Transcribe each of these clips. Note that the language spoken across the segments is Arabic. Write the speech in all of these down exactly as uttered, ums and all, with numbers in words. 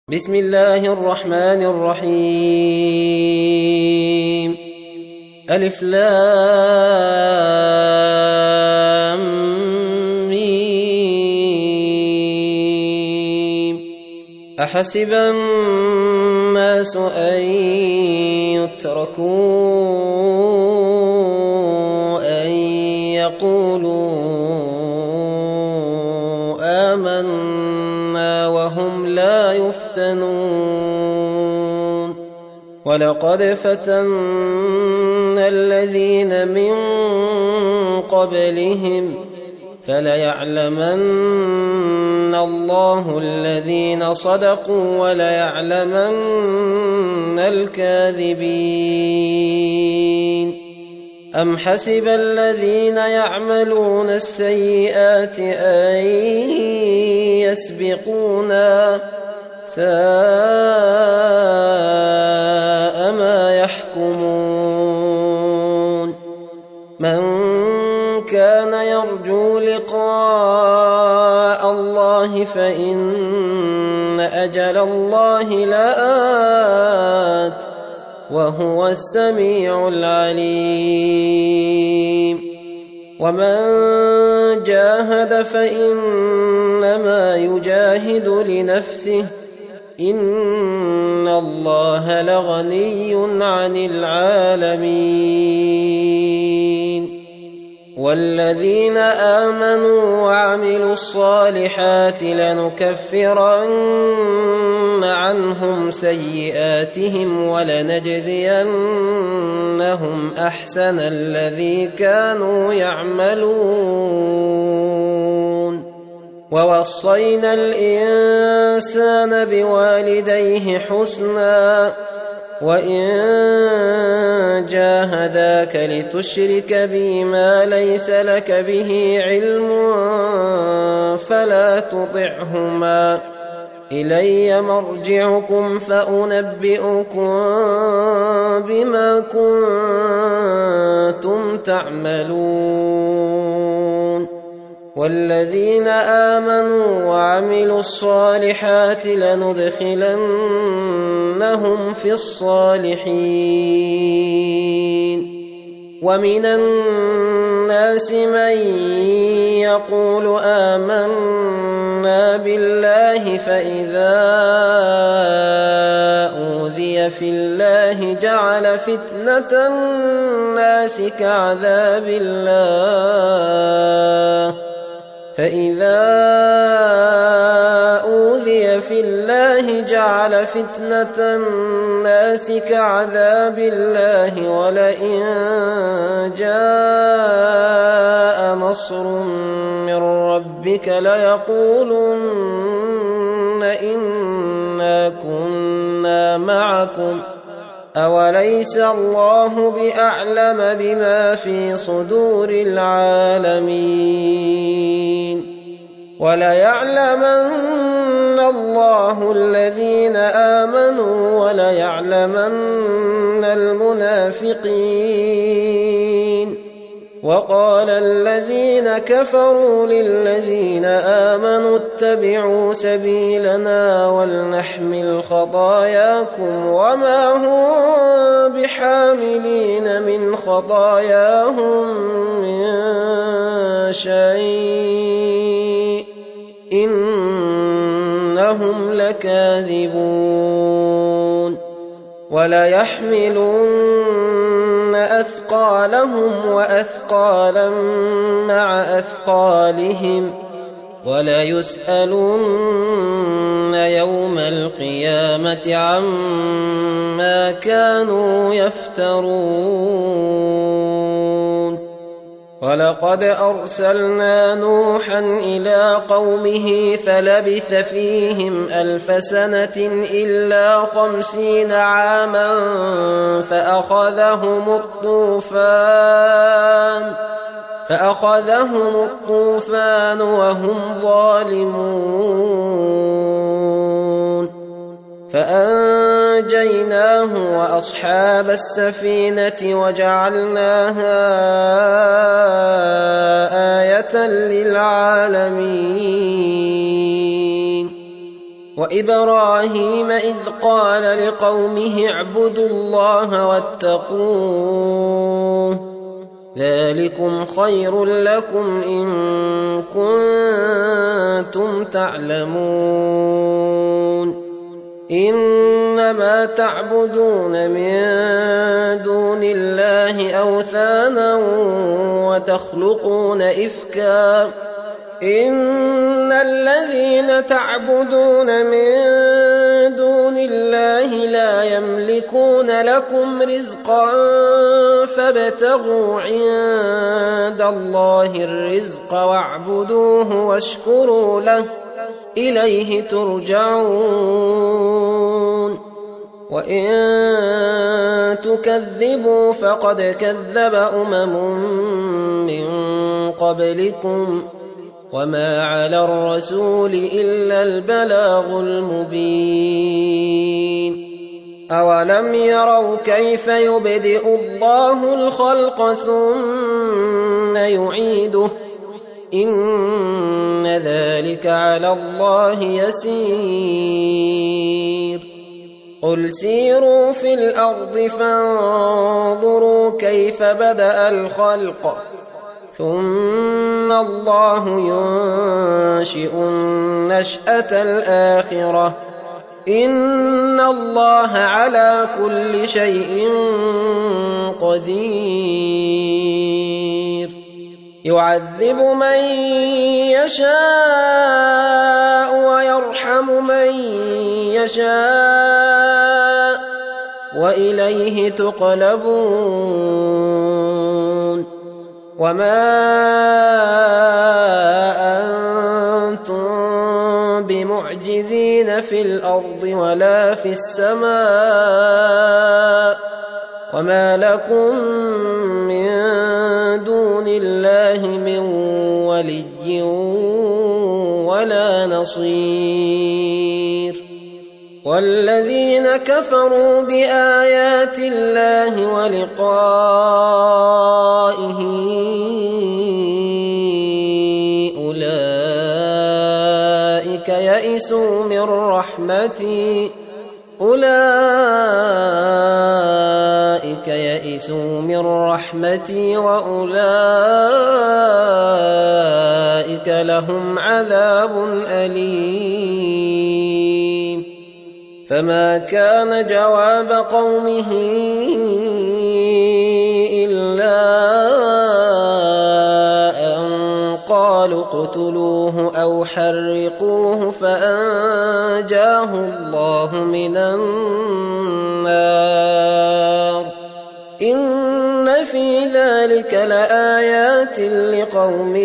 بسم الله الرحمن الرحيم ألف لام ميم أحسب الناس أن يتركوا أن يقولوا آمنا وهم لا يفتنون ولقد فتنا الذين من قبلهم فليعلمن الله الذين صدقوا وليعلمن الكاذبين أم حسب الذين يعملون السيئات أن يسبقونا ساء ما يحكمون من كان يرجو لقاء الله فإن أجل الله لآت وهو السميع العليم ومن جاهد فإنما يجاهد لنفسه إن الله لغني عن العالمين والذين آمنوا وعملوا الصالحات لنكفرن عنهم سيئاتهم ولنجزينهم أحسن الذي كانوا يعملون ووصينا الإنسان بوالديه حسنا وإن جاهداك لتشرك بي ما ليس لك به علم فلا تطعهما إلي مرجعكم فأنبئكم بما كنتم تعملون والذين آمنوا وعملوا الصالحات لندخلنهم في الصالحين ومن الناس من يقول آمنا بالله فإذا أوذي في الله جعل فتنة الناس كعذاب الله فإذا أوذي في الله جعل فتنة الناس كعذاب الله ولئن جاء نصر من ربك ليقولن إنا كنا معكم أوليس الله بأعلم بما في صدور العالمين وليعلمن الله الذين آمنوا وليعلمن المنافقين وقال الذين كفروا للذين آمنوا اتبعوا سبيلنا ولنحمل خطاياكم وما هم بحاملين من خطاياهم من شيء إنهم لكاذبون وليحملن أثقالهم وأثقالا مع أثقالهم وليسألن يوم القيامة عما كانوا يفترون ولقد أرسلنا نوحا إلى قومه فلبث فيهم ألف سنة إلا خمسين عاما فأخذهم الطوفان فأخذهم الطوفان وهم ظالمون فأنجيناه وأصحاب السفينة وجعلناها آية للعالمين وإبراهيم إذ قال لقومه اعبدوا الله واتقوه ذلكم خير لكم إن كنتم تعلمون إنما تعبدون من دون الله أوثانا وتخلقون إفكا إن الذين تعبدون من دون الله لا يملكون لكم رزقا فابتغوا عند الله الرزق واعبدوه واشكروا له إليه ترجعون وإن تكذبوا فقد كذب أمم من قبلكم وما على الرسول إلا البلاغ المبين أولم يروا كيف يبدئ الله الخلق ثم يعيده إن ذلك على الله يسير قل سيروا في الأرض فانظروا كيف بدأ الخلق ثم الله ينشئ النشأة الآخرة إن الله على كل شيء قدير يعذب من يشاء ويرحم من يشاء وإليه تقلبون وما أنتم بمعجزين في الأرض ولا في السماء وما لكم من دون الله من ولي ولا نصير والذين كفروا بآيات الله ولقائه أولئك يئسوا من رحمتي أولئك يئسوا من رحمتي وأولئك لهم عذاب أليم فما كان جواب قومه إلا أن قالوا اقتلوه أو حرقوه فأنجاه الله من النار إن في ذلك لآيات لقوم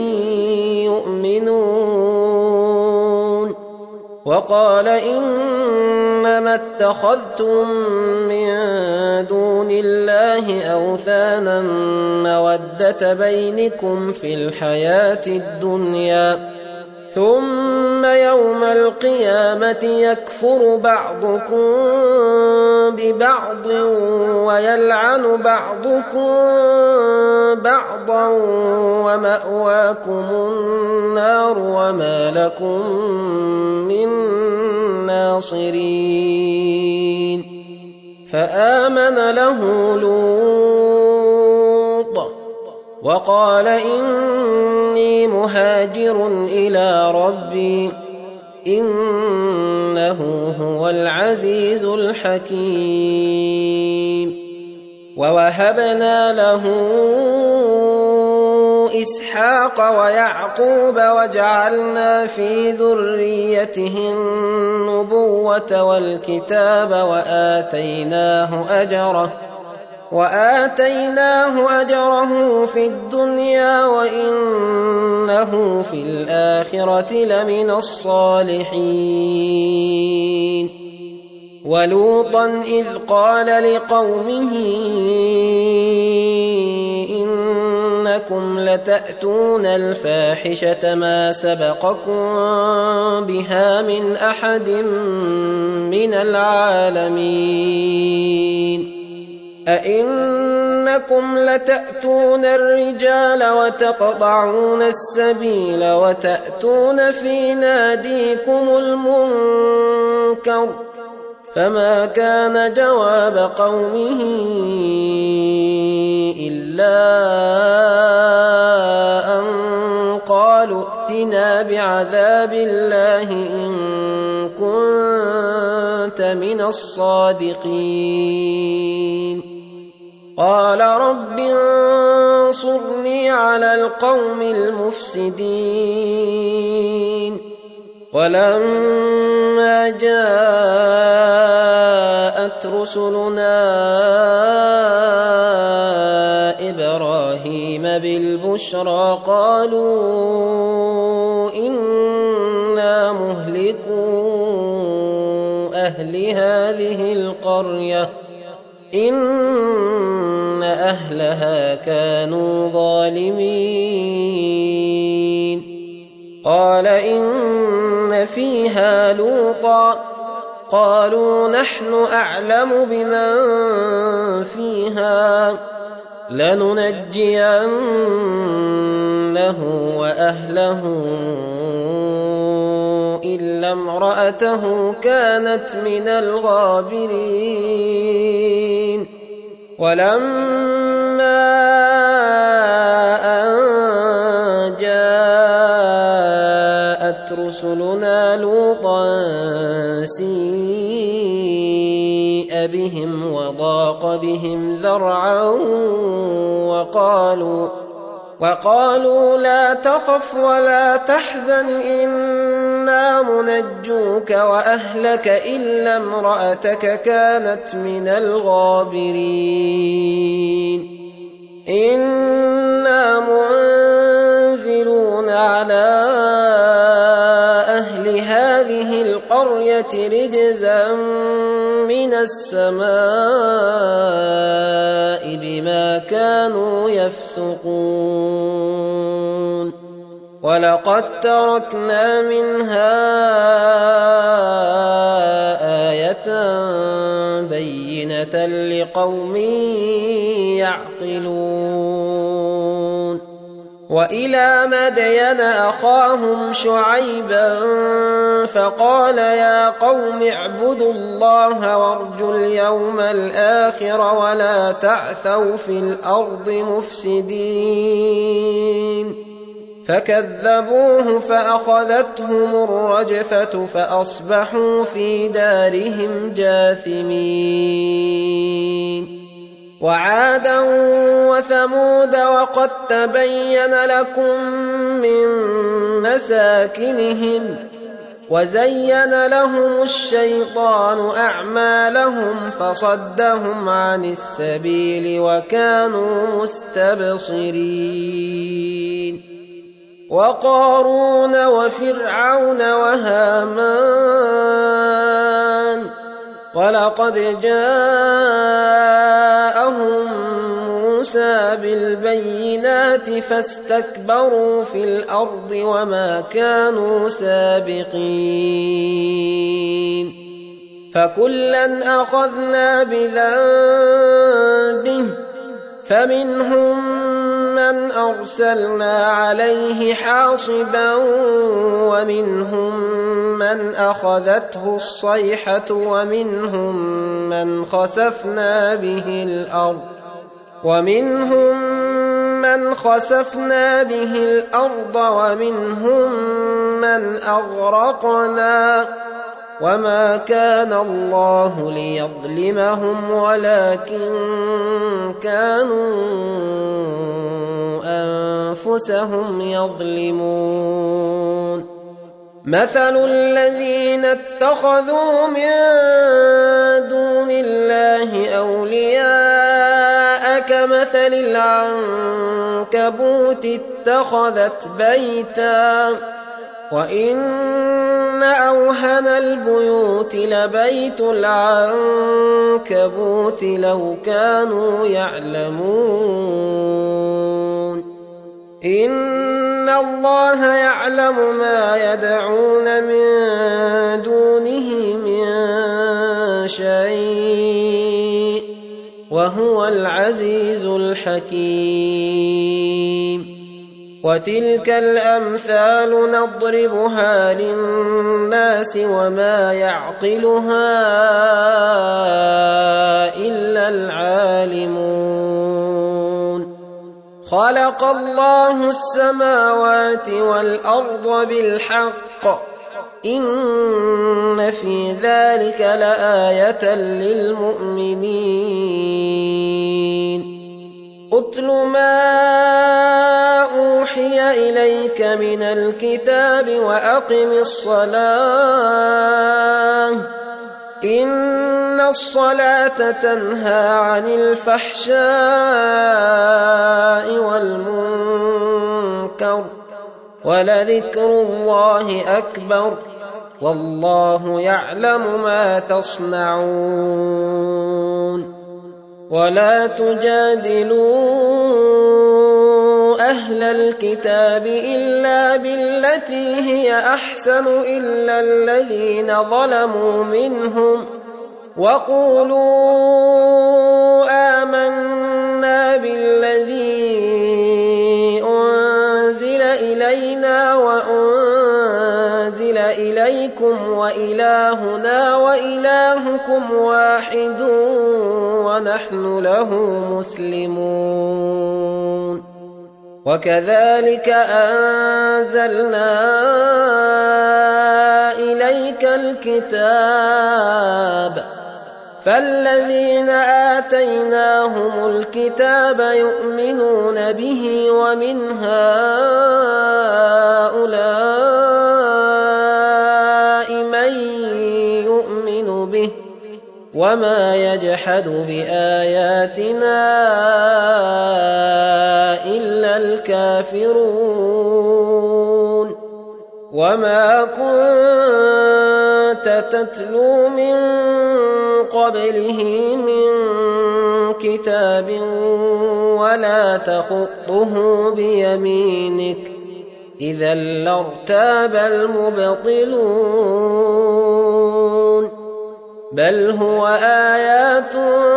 يؤمنون وقال إنما اتخذتم من دون الله أوثانا مودة بينكم في الحياة الدنيا ثم يوم القيامة يكفر بعضكم ببعض ويلعن بعضكم بعضا ومأواكم النار وما لكم من ناصرين فآمن له لوط وقال إني مهاجر إلى ربي إنه هو العزيز الحكيم ووهبنا له إسحاق ويعقوب وجعلنا في ذريته النبوة والكتاب وآتيناه أجره وآتيناه أجره في الدنيا وإنه في الآخرة لمن الصالحين ولوطا إذ قال لقومه إنكم لتأتون الفاحشة ما سبقكم بها من أحد من العالمين أئنكم لتأتون الرجال وتقطعون السبيل وتأتون في ناديكم المنكر فما كان جواب قومه إلا أن قالوا ائتنا بعذاب الله إن كنت من الصادقين قال رب انصرني على القوم المفسدين ولما جاءت رسلنا إبراهيم بالبشرى قالوا إنا مهلكو أهل هذه القرية إن أهلها كانوا ظالمين قال إن فيها لوطا قالوا نحن أعلم بمن فيها لننجينه وأهله إلا امرأته كانت من الغابرين ولما أن جاءت رسلنا لوطا سيء بهم وضاق بهم ذرعا وقالوا وقالوا لا تخف ولا تحزن إنا منجوك وأهلك إلا امرأتك كانت من الغابرين إنا منزلون على أهل هذه القرية رجزا من السماء بما كانوا يفسقون ولقد تركنا منها آية بينة لقوم يعقلون وإلى مدين أخاهم شعيبا فقال يا قوم اعبدوا الله وارجوا اليوم الآخر ولا تعثوا في الأرض مفسدين فكذبوه فأخذتهم الرجفة فأصبحوا في دارهم جاثمين وعادا وثمود وقد تبين لكم من مساكنهم وزين لهم الشيطان أعمالهم فصدهم عن السبيل وكانوا مستبصرين وقارون وفرعون وهامان ولقد جاءهم موسى بالبينات فاستكبروا في الأرض وما كانوا سابقين فكلا أخذنا بذنبه فمنهم من أرسلنا عليه حاصبا ومنهم من أخذته الصيحة ومنهم من خسفنا به الأرض ومنهم من خسفنا به الأرض ومنهم من أغرقنا وما كان الله ليظلمهم ولكن كانوا أنفسهم يظلمون مثل الذين اتخذوا من دون الله أولياء كمثل العنكبوت اتخذت بيتا وإن أوهن البيوت لبيت العنكبوت لو كانوا يعلمون إن الله يعلم ما يدعون من دونه من شيء وهو العزيز الحكيم. وتلك الأمثال نضربها للناس وما يعقلها إلا العالمون. خلق الله السماوات والأرض بالحق إن في ذلك لآية للمؤمنين. أتل ما أوحي إليك من الكتاب وأقم الصلاة إن الصلاة تنهى عن الفحشاء والمنكر ولذكر الله أكبر والله يعلم ما تصنعون. ولا تجادلوا أهل الكتاب إلا بالتي هي أحسن إلا الذين ظلموا منهم وقولوا آمنا بالذي أنزل إلينا وأنزل إليكم وإلهنا وإلهكم واحد ونحن له مسلمون. وكذلك أنزلنا إليك الكتاب فالذين آتيناهم الكتاب يؤمنون به ومن هؤلاء من يؤمن به وما يجحد بآياتنا إلا الكافرون. وما كنت تتلو من قبله من كتاب ولا تخطه بيمينك إذا لارتاب المبطلون. بل هو آيات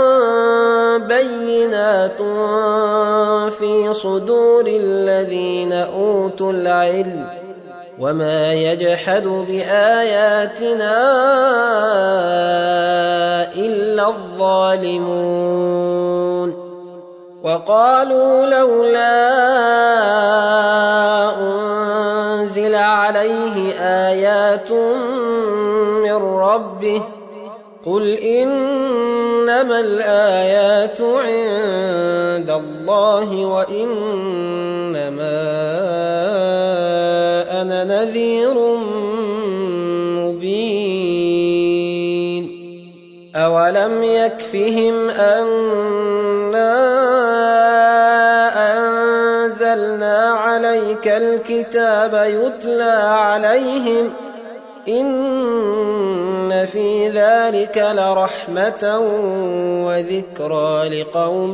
بينات في صدور الذين أوتوا العلم وما يجحد بآياتنا إلا الظالمون. وقالوا لولا أنزل عليه آيات من ربه قل إنما الآيات عند الله وإنما أنا نذير مبين. أولم يكفهم أنا أنزلنا عليك الكتاب يتلى عليهم إن في ذلك لرحمة وذكرى لقوم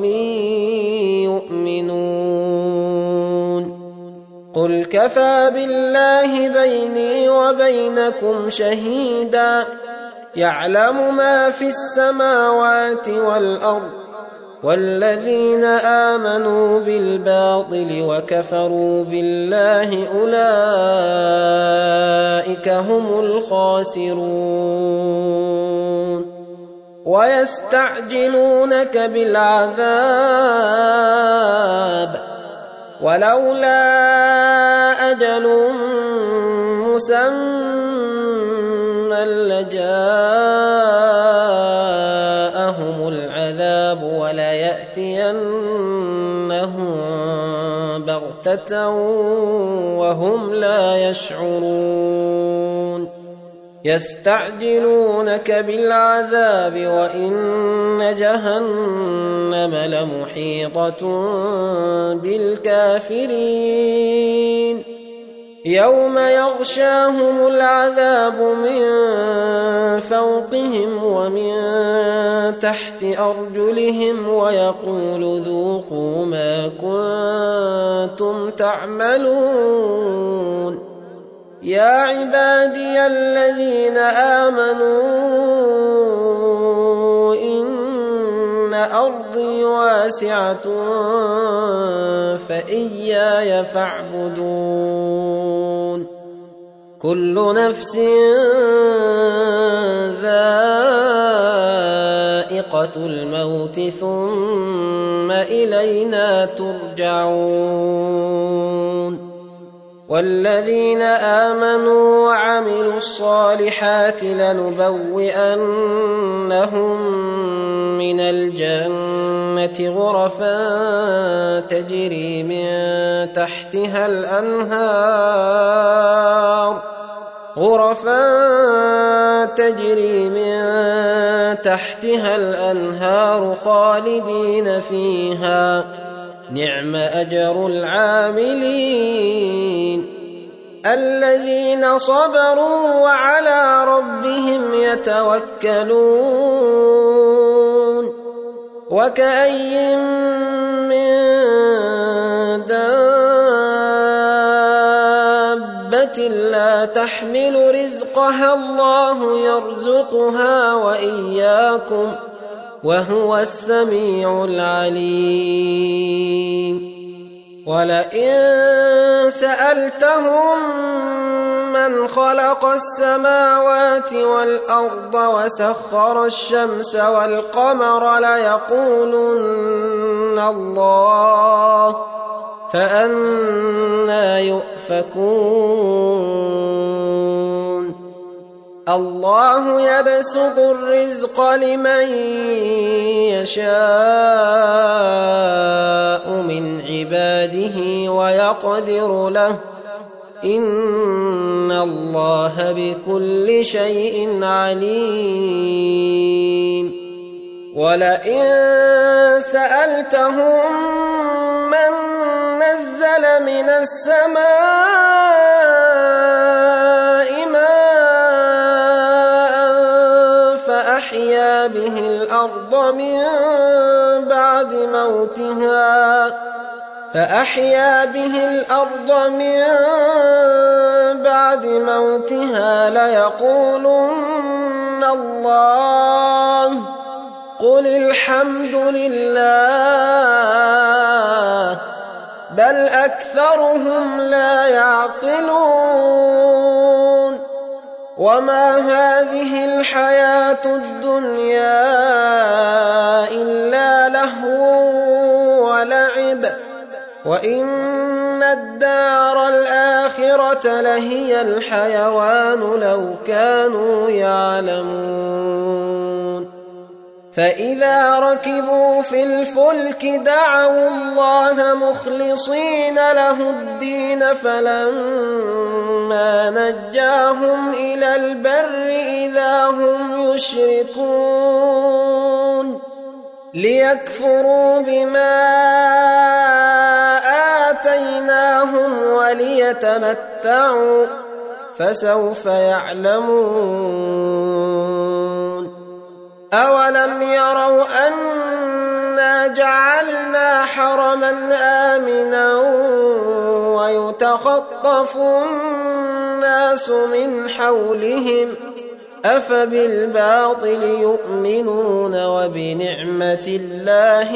يؤمنون. قل كفى بالله بيني وبينكم شهيدا يعلم ما في السماوات والأرض والذين آمنوا بالباطل وكفروا بالله أولئك هم الخاسرون. ويستعجلونك بالعذاب ولولا أجل مسمى لجاءهم العذاب وليأتينهم بغتة وهم لا يشعرون. يستعجلونك بالعذاب وإن جهنم لمحيطة بالكافرين. يوم يغشاهم العذاب من فوقهم ومن تحت أرجلهم ويقول ذوقوا ما كنتم تعملون. يا عبادي الذين آمنوا إن أرضي واسعة فإياي فاعبدون كل نفس ذائقة الموت ثم إلينا ترجعون والذين آمنوا وعملوا الصالحات لنبوئنهم من الجنة غرفا تجري من تحتها الأنهار غرفا تجري من تحتها الأنهار خالدين فيها نعم أجر العاملين الذين صبروا وعلى ربهم يتوكلون وكأي من دابة لا تحمل رزقها الله يرزقها وإياكم وهو السميع العليم ولئن سألتهم من خلق السماوات والأرض وسخر الشمس والقمر ليقولن الله فأنى يؤفكون الله يبسط الرزق لمن يشاء من عباده ويقدر له إن الله بكل شيء عليم ولئن سألتهم من نزل من السماء ماء فأحيا به الأرض من بعد موتها فأحيا به الأرض من بعد موتها ليقولن الله قل الحمد لله بل أكثرهم لا يعقلون وما هذه الحياة الدنيا إلا لهو ولعب وإن الدار الآخرة لهي الحيوان لو كانوا يعلمون فإذا ركبوا في الفلك دعوا الله مخلصين له الدين فلما نجاهم إلى البر إذا هم يشركون ليكفروا بما آتيناهم وليتمتعوا فسوف يعلمون أولم يروا أنا جعلنا حرما آمنا ويتخطف الناس من حولهم أفبالباطل يؤمنون وبنعمة الله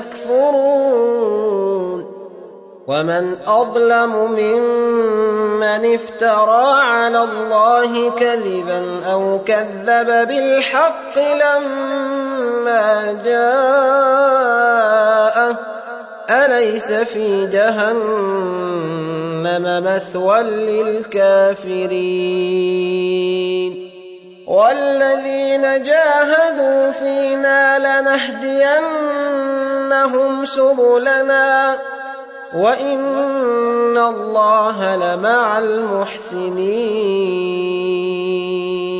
يكفرون ومن أظلم ممن افترى على الله كذبا أو كذب بالحق لما جاءه أليس في جهنم مثوى للكافرين والذين جاهدوا فينا لنهدينهم سبلنا وإن الله لمع المحسنين